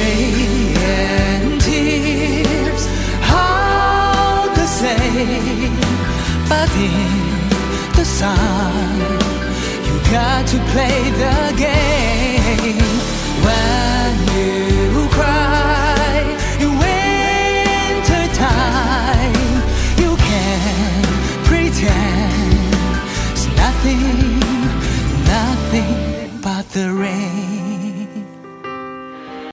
rain and tears are the same, but in the sun you got to play the game. When you cry in winter time, you can pretend it's nothing